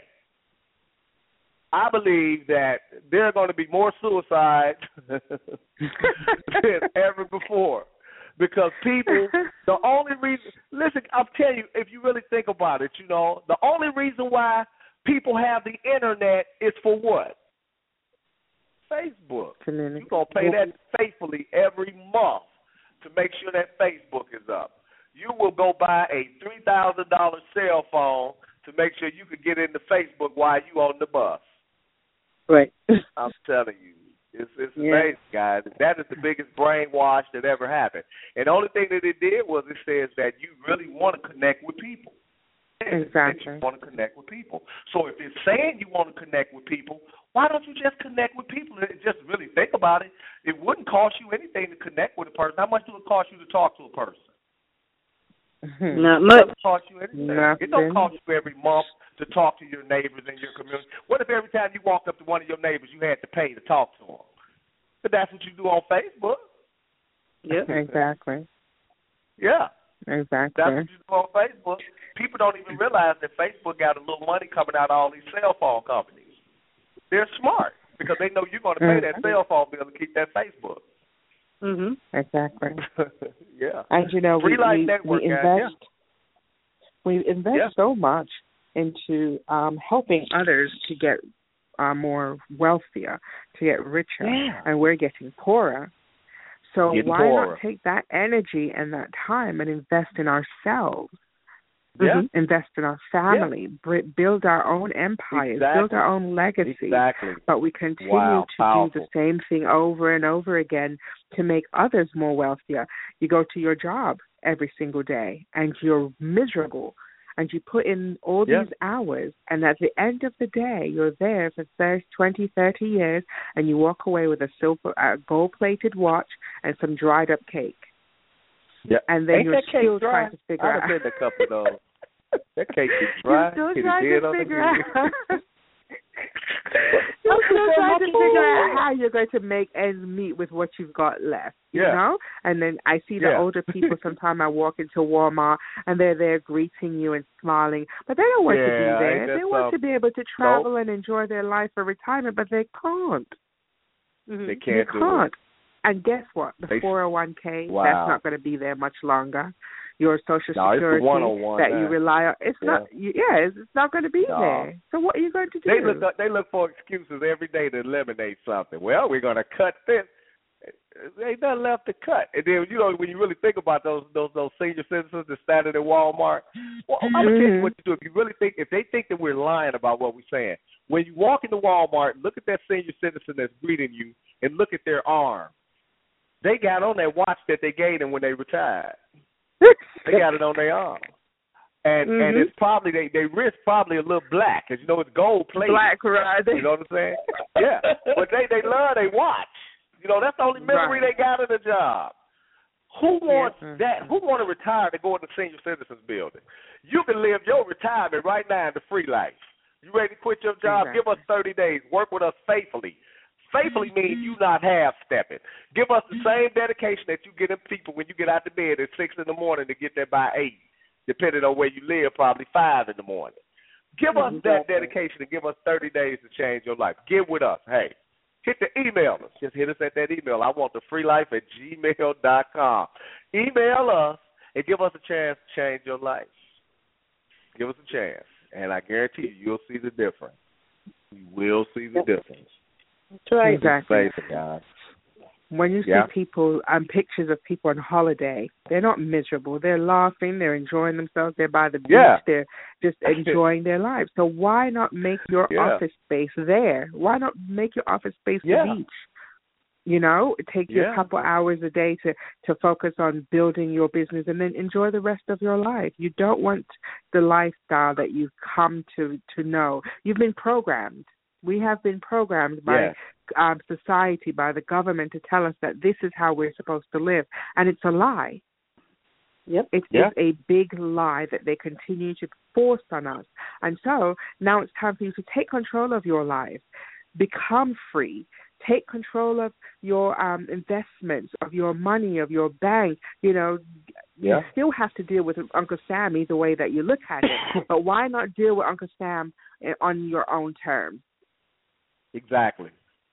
I believe that there are going to be more suicides than ever before. Because people, the only reason, listen, I'm telling you, if you really think about it, you know, the only reason why people have the internet is for what? Facebook. You're going to pay that faithfully every month to make sure that Facebook is up. You will go buy a $3,000 cell phone to make sure you could get into Facebook while you on the bus. Right. I'm telling you. It's amazing, guys. That is the biggest brainwash that ever happened. And the only thing that it did was it says that you really want to connect with people. Exactly. That you want to connect with people. So if it's saying you want to connect with people, why don't you just connect with people? Just really think about it. It wouldn't cost you anything to connect with a person. How much do it cost you to talk to a person? Not much. It doesn't cost you anything. Nothing. It don't cost you every month to talk to your neighbors in your community. What if every time you walked up to one of your neighbors, you had to pay to talk to them? But that's what you do on Facebook. Yeah, exactly. Yeah, exactly. that's what you do on Facebook. People don't even realize that Facebook got a little money coming out of all these cell phone companies. They're smart because they know you're going to pay that cell phone bill to keep that Facebook. Mhm. Exactly. Yeah. And you know, Free Life Network, we invest so much into helping others to get more wealthier, to get richer, and we're getting poorer. So why not take that energy and that time and invest in ourselves? Yeah. Invest in our family, build our own empires, build our own legacy. Exactly. But we continue to do the same thing over and over again to make others more wealthier. You go to your job every single day and you're miserable and you put in all these hours, and at the end of the day, you're there for 20, 30 years, and you walk away with a gold-plated watch and some dried-up cake. Yeah. And then you're still dry? trying to figure out. I've been a couple of those. That cake is dry. You're still trying to figure out. You're still trying to figure out how you're going to make ends meet with what you've got left, you know? And then I see the older people, sometimes I walk into Walmart and they're there greeting you and smiling, but they don't want to be there. They want to be able to travel and enjoy their life for retirement, but they can't. They can't do it. And guess what? The 401k, that's not going to be there much longer. Your Social Security that you rely on, it's not. It's not going to be there. So what are you going to do? They look for excuses every day to eliminate something. Well, we're going to cut this. There ain't nothing left to cut. And then when you really think about those senior citizens that standing at Walmart, well, I'm gonna tell you what to do. If they think that we're lying about what we're saying, when you walk into Walmart, look at that senior citizen that's greeting you, and look at their arm. They got on that watch that they gave them when they retired. They got it on their arm. And it's probably their wrist probably a little black, because it's gold plated. Black, right? You know what I'm saying? Yeah. But they love their watch. That's the only memory they got in the job. Who wants that? Who want to retire to go in the senior citizens building? You can live your retirement right now in the free life. You ready to quit your job? Give us 30 days. Work with us faithfully. Faithfully means you not half-stepping. Give us the same dedication that you get in people when you get out of bed at 6 in the morning to get there by 8, depending on where you live, probably 5 in the morning. Give us that dedication and give us 30 days to change your life. Get with us. Hey, hit the email us. Just hit us at that email. I want the freelife@gmail.com. Email us and give us a chance to change your life. Give us a chance, and I guarantee you, you'll see the difference. You will see the difference. That's right. Exactly. Guys. When you see people, pictures of people on holiday, they're not miserable. They're laughing. They're enjoying themselves. They're by the beach. They're just enjoying their lives. So why not make your office space there? Why not make your office space the beach? Take you a couple hours a day to focus on building your business and then enjoy the rest of your life. You don't want the lifestyle that you've come to know. You've been programmed. We have been programmed by society, by the government, to tell us that this is how we're supposed to live. And it's a lie. It's a big lie that they continue to force on us. And so now it's time for you to take control of your life. Become free. Take control of your investments, of your money, of your bank. You still have to deal with Uncle Sam either way that you look at it. But why not deal with Uncle Sam on your own terms? Exactly.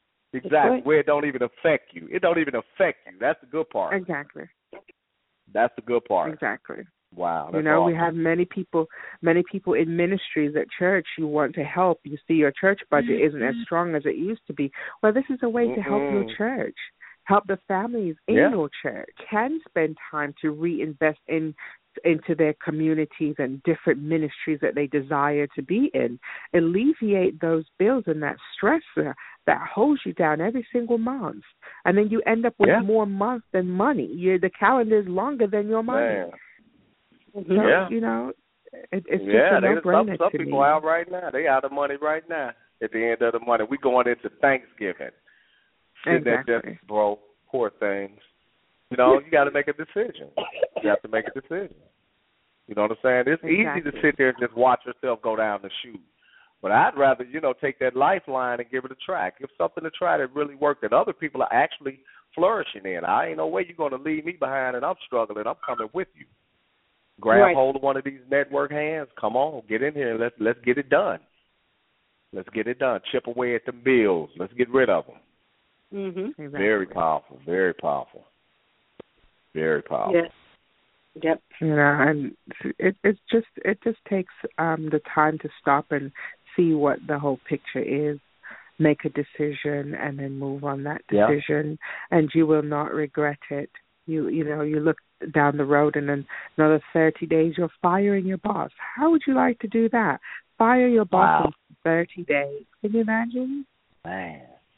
Where it don't even affect you. It don't even affect you. That's the good part. Exactly. That's the good part. Exactly. Wow. That's awesome. We have many people in ministries at church. You want to help. You see your church budget isn't as strong as it used to be. Well, this is a way to help your church. help the families in your church, can spend time to reinvest into their communities and different ministries that they desire to be in, alleviate those bills and that stressor that holds you down every single month. And then you end up with more month than money. The calendar is longer than your money. So, you know, it's just a no-brainer some people me. out right now. They out of money right now at the end of the month. We going into Thanksgiving. Exactly. Bro, poor things. You know, you got to make a decision. You have to make a decision. You know what I'm saying? It's easy to sit there and just watch yourself go down the chute. But I'd rather, you know, take that lifeline and give it a try. Give something to try that really worked that other people are actually flourishing in. I ain't no way you're going to leave me behind and I'm struggling. I'm coming with you. Grab hold of one of these network hands. Come on, get in here. Let's get it done. Let's get it done. Chip away at the bills. Let's get rid of them. Mm-hmm. Exactly. Very powerful. Very powerful. Very powerful. Yes. Yep. You know, and it just takes the time to stop and see what the whole picture is, make a decision, and then move on that decision, and you will not regret it. You look down the road, and in another 30 days, you're firing your boss. How would you like to do that? Fire your boss in 30 days. Can you imagine? Man,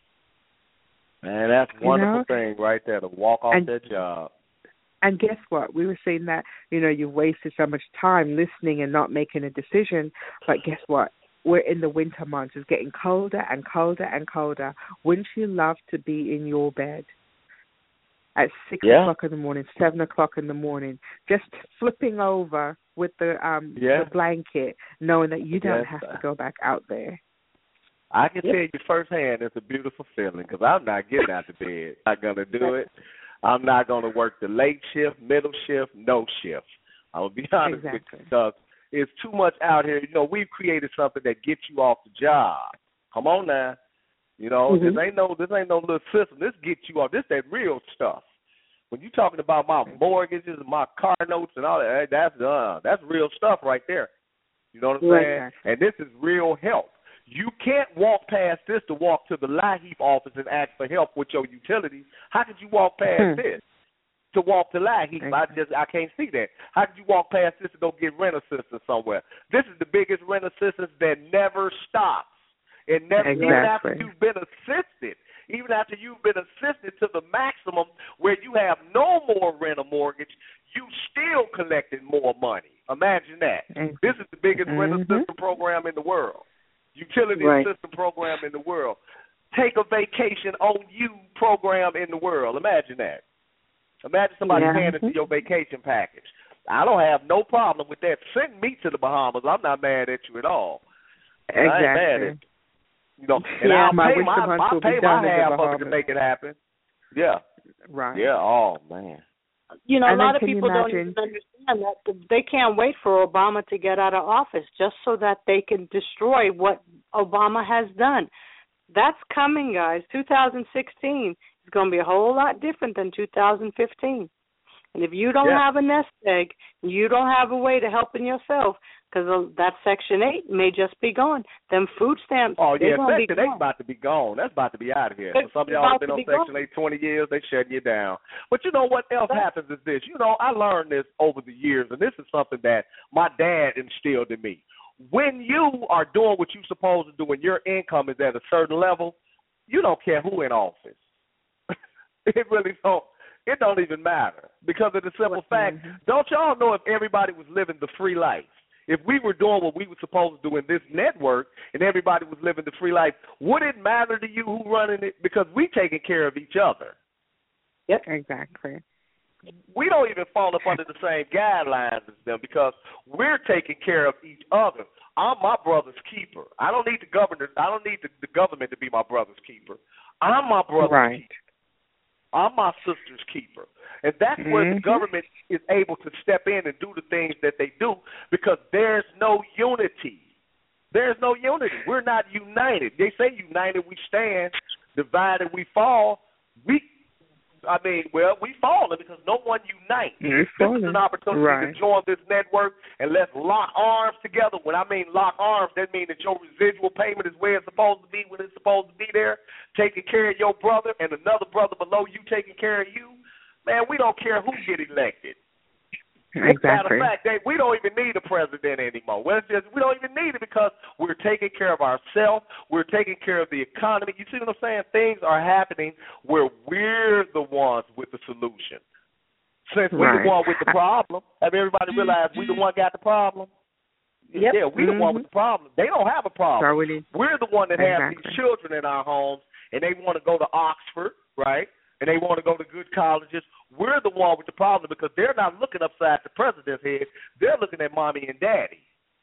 that's a wonderful thing right there, to walk off that job. And guess what? We were saying that, you know, you wasted so much time listening and not making a decision. But guess what? We're in the winter months. It's getting colder and colder and colder. Wouldn't you love to be in your bed at 6 o'clock in the morning, 7 o'clock in the morning, just flipping over with the blanket, knowing that you don't have to go back out there? I can tell you firsthand, it's a beautiful feeling, because I'm not getting out of bed. I'm not going to do it. I'm not going to work the late shift, middle shift, no shift. I'm going to be honest with you, because it's too much out here. You know, we've created something that gets you off the job. Come on now. You know, this ain't no little system. This gets you off. This that real stuff. When you're talking about my mortgages and my car notes and all that, that's real stuff right there. You know what I'm saying? And this is real help. You can't walk past this to walk to the LIHEAP office and ask for help with your utilities. How could you walk past this to walk to LIHEAP? I can't see that. How could you walk past this to go get rent assistance somewhere? This is the biggest rent assistance that never stops. And never, even after you've been assisted, even after you've been assisted to the maximum where you have no more rent or mortgage, you still collected more money. Imagine that. This is the biggest rent assistance program in the world. Utility assistance program in the world. Take a vacation on you program in the world. Imagine that. Imagine somebody paying into your vacation package. I don't have no problem with that. Send me to the Bahamas. I'm not mad at you at all. I ain't mad at you. You know, and I'll pay my half of it to make it happen. Yeah. Right. Yeah. Oh, man. You know, a lot of people don't even understand that they can't wait for Obama to get out of office just so that they can destroy what Obama has done. That's coming, guys. 2016 is going to be a whole lot different than 2015. And if you don't have a nest egg, you don't have a way to help in yourself, because that Section 8 may just be gone. Them food stamps, Section 8 about to be gone. That's about to be out of here. So some of y'all have been on Section 8 20 years, they shutting you down. But you know what else happens is this. You know, I learned this over the years, and this is something that my dad instilled in me. When you are doing what you're supposed to do and your income is at a certain level, you don't care who in office. It really don't. It don't even matter, because of the simple fact, don't y'all know if everybody was living the free life? If we were doing what we were supposed to do in this network and everybody was living the free life, would it matter to you who running it? Because we taking care of each other. Yep, exactly. We don't even fall up under the same guidelines as them, because we're taking care of each other. I'm my brother's keeper. I don't need the government. I don't need the government to be my brother's keeper. I'm my brother's keeper. I'm my sister's keeper. And that's where the government is able to step in and do the things that they do, because there's no unity. There's no unity. We're not united. They say united we stand, divided we fall. I mean, well, we falling because no one unites. This is an opportunity to join this network and let's lock arms together. When I mean lock arms, that means that your residual payment is where it's supposed to be when it's supposed to be there, taking care of your brother and another brother below you taking care of you. Man, we don't care who get elected. Exactly. Matter of fact, we don't even need a president anymore. We don't even need it because we're taking care of ourselves. We're taking care of the economy. You see what I'm saying? Things are happening where we're the ones with the solution. Since we're the one with the problem, have everybody realized we the one got the problem? Yep. Yeah, we the one with the problem. They don't have a problem. So we're the one that has these children in our homes, and they want to go to Oxford, right? And they want to go to good colleges. We're the one with the problem because they're not looking upside the president's head. They're looking at mommy and daddy.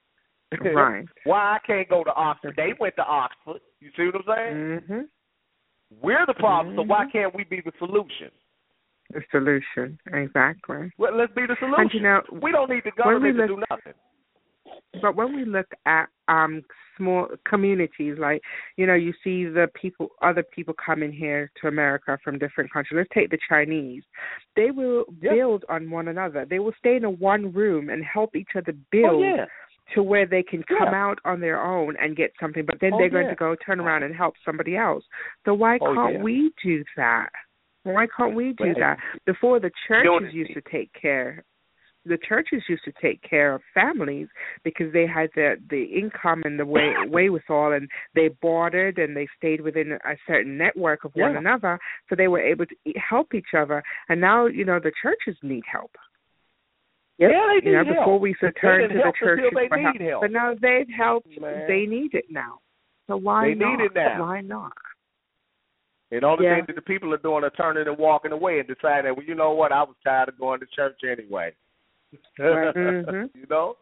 Right. Why I can't go to Oxford? They went to Oxford. You see what I'm saying? Mm-hmm. We're the problem, so why can't we be the solution? The solution, exactly. Well, let's be the solution. And, you know, we don't need the government to do nothing. But when we look at small communities, like, you know, you see other people coming here to America from different countries. Let's take the Chinese. They will build on one another. They will stay in one room and help each other build to where they can come out on their own and get something. But then they're going to go turn around and help somebody else. So why can't we do that? Why can't we do that? Before, the churches used to take care. The churches used to take care of families because they had the income and the wherewithal, and they bartered and they stayed within a certain network of one another, so they were able to help each other. And now, you know, the churches need help. Yeah, they need help. Before we used to turn to the churches for help, help, but now they've helped. They need it now. So why not? Need it now. Why not? And all the things that the people are doing are turning and walking away and deciding, well, you know what, I was tired of going to church anyway. You know,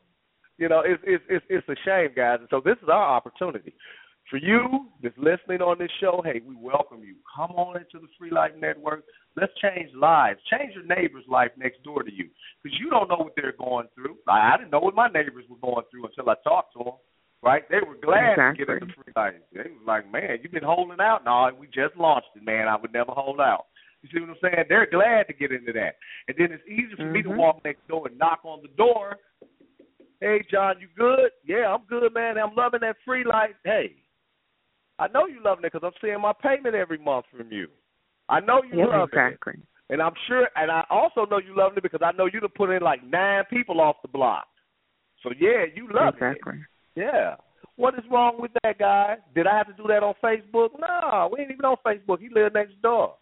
it's a shame, guys. And so this is our opportunity for you that's listening on this show. Hey, we welcome you. Come on into the Free Life Network. Let's change lives. Change your neighbor's life next door to you, because you don't know what they're going through. I didn't know what my neighbors were going through until I talked to them. Right? They were glad to get into Free Life. They was like, man, you've been holding out. No, we just launched it, man. I would never hold out. You see what I'm saying? They're glad to get into that. And then it's easy for me to walk next door and knock on the door. Hey, John, you good? Yeah, I'm good, man. I'm loving that Free Life. Hey, I know you loving it because I'm seeing my payment every month from you. I know you love it. And I'm sure, and I also know you love it because I know you done put in like 9 people off the block. So, yeah, you love it. Yeah. What is wrong with that, guy? Did I have to do that on Facebook? No, we ain't even on Facebook. He lives next door.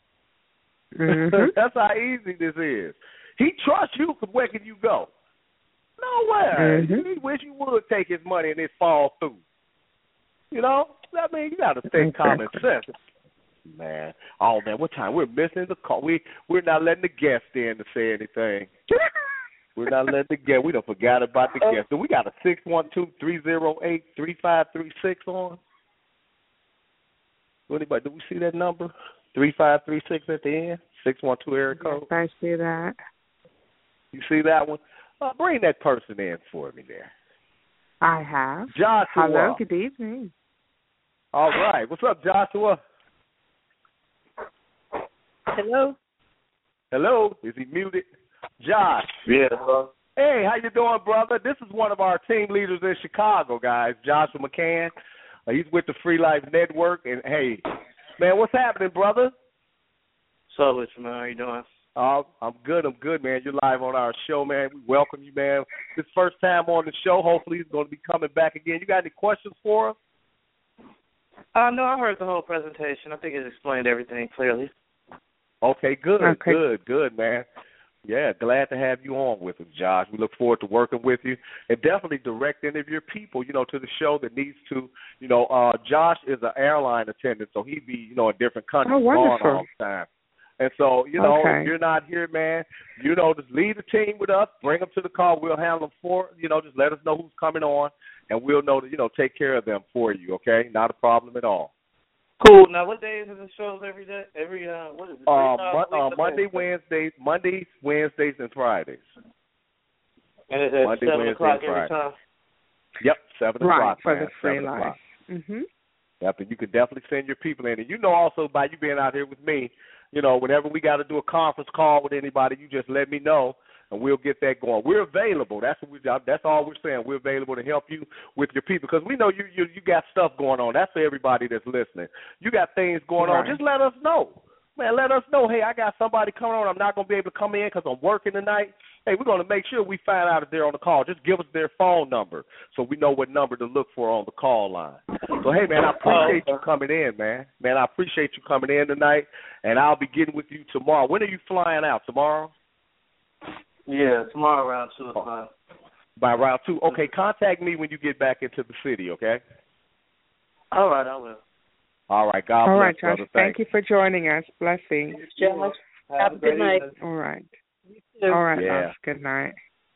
That's how easy this is. He trusts you, because where can you go? Nowhere. He wish you would take his money and it fall through. You know? I mean, you got to think common sense. Man. Oh, man, what time? We're missing the call. We're not letting the guests in to say anything. We're not letting the guest. We done forgot about the guest. So we got a 612-308-3536 on. Anybody, do we see that number? 3536 at the end, 612 area code. Yes, I see that. You see that one? Bring that person in for me there. I have. Joshua. Hello, good evening. All right. What's up, Joshua? Hello. Hello. Is he muted? Josh. Yeah, hello. Hey, how you doing, brother? This is one of our team leaders in Chicago, guys, Joshua McCann. He's with the Free Life Network, and hey, man, what's happening, brother? So, listen, man, how you doing? I'm good, man. You're live on our show, man. We welcome you, man. This first time on the show. Hopefully he's going to be coming back again. You got any questions for us? No, I heard the whole presentation. I think it explained everything clearly. Okay, good, good, man. Yeah, glad to have you on with us, Josh. We look forward to working with you and definitely direct any of your people, to the show that needs to, Josh is an airline attendant, so he'd be, in different countries all the time. And so, if you're not here, man, just lead the team with us, bring them to the call. We'll handle them just let us know who's coming on, and we'll know to, take care of them for you, okay? Not a problem at all. Cool. Now, what days is the shows every day? What is it? Mondays, Wednesdays, and Fridays. And it's at 7 o'clock every time? Yep, 7 o'clock. For the Free Life. Yep, and you can definitely send your people in. And also by you being out here with me, whenever we got to do a conference call with anybody, you just let me know, and we'll get that going. We're available. That's all we're saying. We're available to help you with your people, because we know you got stuff going on. That's for everybody that's listening. You got things going on. Just let us know. Man, let us know, hey, I got somebody coming on. I'm not going to be able to come in because I'm working tonight. Hey, we're going to make sure we find out if they're on the call. Just give us their phone number so we know what number to look for on the call line. So, hey, man, I appreciate you coming in, man. Man, I appreciate you coming in tonight, and I'll be getting with you tomorrow. When are you flying out? Tomorrow? Yeah, tomorrow around 2 o'clock. By around 2? Okay, contact me when you get back into the city, okay? All right, I will. All right, God bless. All right, Josh. Brother. Thank you for joining us. Blessings. Josh, have a good night. All right. All right, love. Good night.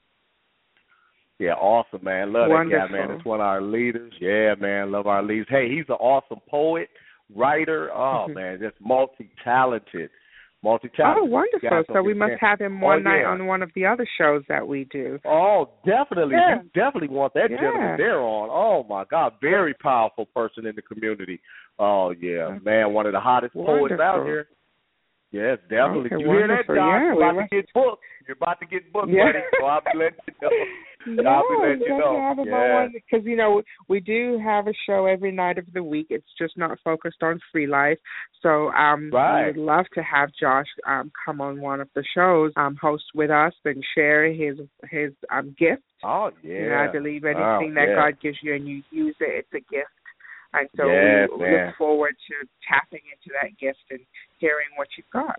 Yeah, awesome, man. Love Wonderful. that guy, man. It's one of our leaders. Yeah, man, love our leaders. Hey, he's an awesome poet, writer. Oh, man, just multi-talented. Oh, wonderful. So we must have him one night on one of the other shows that we do. Oh, definitely. Yeah. You definitely want that gentleman there on. Oh, my God. Very powerful person in the community. Oh, yeah. Man, one of the hottest poets out here. Yes, definitely. Okay, you hear that, Josh? Yeah, You're about to get booked. You're about to get booked, buddy. So I'll be letting you know. I'll be letting you know. Because, we do have a show every night of the week. It's just not focused on free life. So we would love to have Josh come on one of the shows, host with us and share his gift. Oh, yeah. I believe anything that God gives you and you use it, it's a gift. And so we look forward to tapping into that gift and hearing what you've got.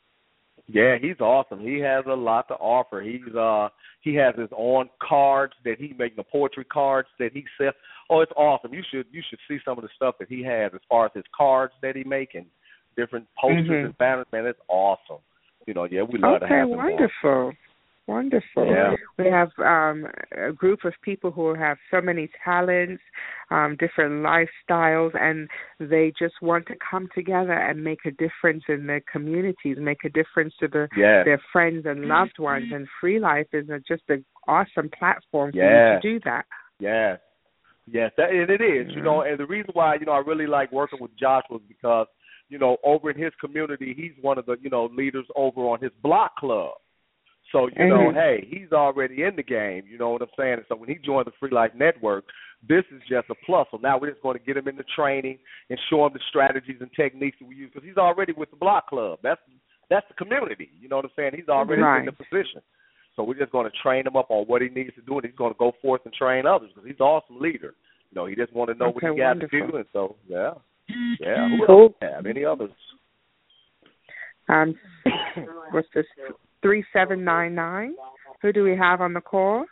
Yeah, he's awesome. He has a lot to offer. He has his own cards that he makes, the poetry cards that he sells. Oh, it's awesome. You should see some of the stuff that he has as far as his cards that he makes and different posters and banners. Man, it's awesome. We love to have him. Wonderful. Wonderful. Yeah. We have a group of people who have so many talents, different lifestyles, and they just want to come together and make a difference in their communities, make a difference to their friends and loved ones. And Free Life is just an awesome platform for you to do that. Yeah. Yes, and it is, and the reason why, I really like working with Josh was because, over in his community, he's one of the, leaders over on his block club. So, hey, he's already in the game, you know what I'm saying? And so when he joined the Free Life Network, this is just a plus. So now we're just going to get him into training and show him the strategies and techniques that we use, because he's already with the block club. That's the community, you know what I'm saying? He's already in the position. So we're just going to train him up on what he needs to do, and he's going to go forth and train others, because he's an awesome leader. He just want to know what he got to do, and so, yeah. Who else have? Any others? What's this? 3799. Who do we have on the call?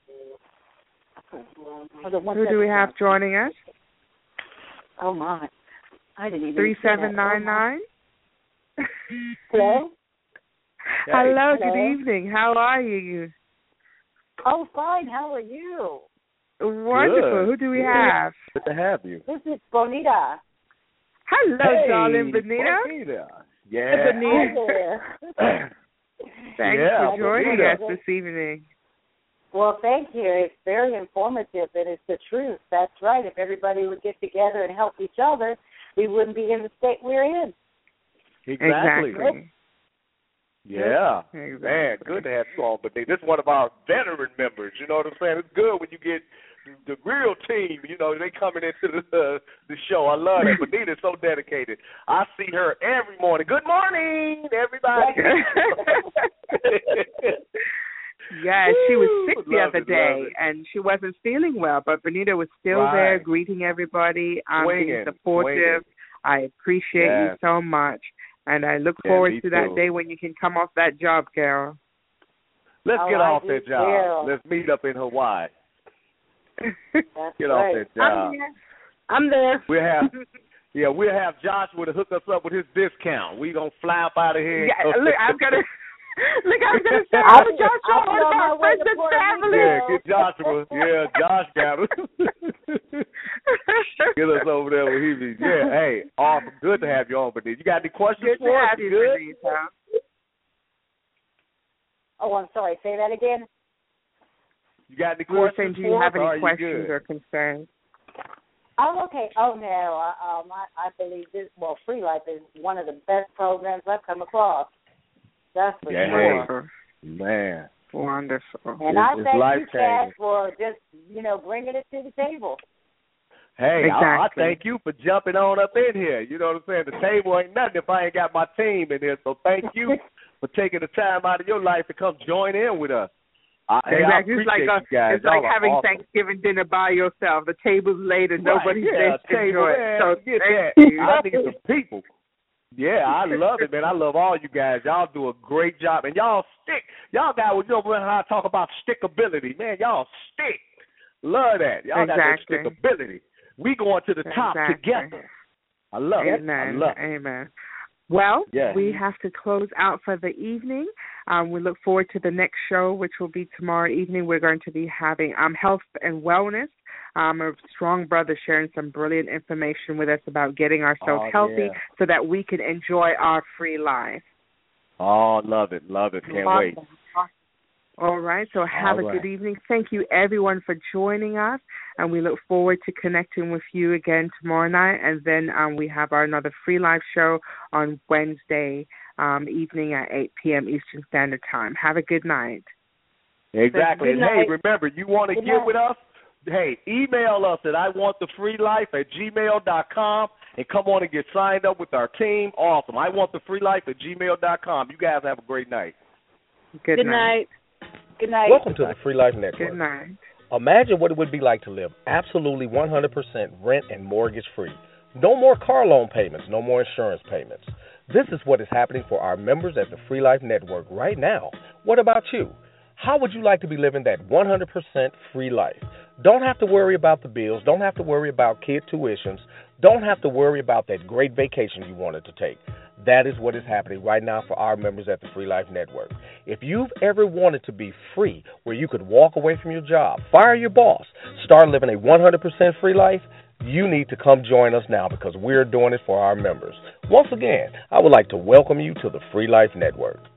Who do we have joining us? Oh, my. I didn't even 3799. Hello? Hello, good evening. How are you? Oh, fine. How are you? Wonderful. Who do we have? Good to have you. This is Bonita. Hello, darling Bonita. Yeah. Bonita. Thanks for joining us this evening. Well, thank you. It's very informative, and it's the truth. That's right. If everybody would get together and help each other, we wouldn't be in the state we're in. Exactly. Yeah. Exactly. Man, good to have you on. But this is one of our veteran members. You know what I'm saying? It's good when you get the real team, they coming into the show. I love it. Bonita's so dedicated. I see her every morning. Good morning, everybody. Yeah, she was sick the other day, and she wasn't feeling well, but Bonita was still there greeting everybody, being supportive. I appreciate you so much, and I look forward to that day when you can come off that job, Carol. Let's get off that job. Let's meet up in Hawaii. Get off that job. I'm there. We'll have Joshua to hook us up with his discount. We gonna fly up out of here. Yeah, look, I'm gonna say Joshua on our friends and family. Yeah, get Joshua. Yeah, Josh got him. Get us over there with Hebe. Yeah, hey, awesome. Good to have you on, Bonita. You got any questions for us? Good to have you, Bonita. Oh, I'm sorry. Say that again. You got any questions? Do you have any questions or concerns? Oh, okay. Oh, no. I believe this. Well, Free Life is one of the best programs I've come across. That's for sure. Man. Wonderful. And I thank you, Cass, for just bringing it to the table. Hey, exactly. I thank you for jumping on up in here. You know what I'm saying? The table ain't nothing if I ain't got my team in here. So thank you for taking the time out of your life to come join in with us. Exactly. It's like having awesome Thanksgiving dinner by yourself. The table's laid and nobody's there to enjoy it. So get that. I need some people. Yeah, I love it, man. I love all you guys. Y'all do a great job. And y'all stick. Y'all got, how I talk about stickability. Man, y'all stick. Love that. Y'all got that stickability. We going to the top together. I love it. I love it. Amen. Well, we have to close out for the evening. We look forward to the next show, which will be tomorrow evening. We're going to be having health and wellness. A strong brother sharing some brilliant information with us about getting ourselves healthy so that we can enjoy our free life. Oh, love it. Love it. Can't wait. All right. So have a good evening. Thank you, everyone, for joining us. And we look forward to connecting with you again tomorrow night. And then we have another Free Life show on Wednesday evening at 8 p.m. Eastern Standard Time. Have a good night. Exactly. Good night. Hey, remember, you want to get with us? Hey, email us at iwantthefreelife@gmail.com and come on and get signed up with our team. Awesome. iwantthefreelife@gmail.com. You guys have a great night. Good night. Good night. Welcome to the Free Life Network. Good night. Imagine what it would be like to live absolutely 100% rent and mortgage free. No more car loan payments, no more insurance payments. This is what is happening for our members at the Free Life Network right now. What about you? How would you like to be living that 100% free life? Don't have to worry about the bills. Don't have to worry about kid tuitions. Don't have to worry about that great vacation you wanted to take. That is what is happening right now for our members at the Free Life Network. If you've ever wanted to be free, where you could walk away from your job, fire your boss, start living a 100% free life, you need to come join us now because we're doing it for our members. Once again, I would like to welcome you to the Free Life Network.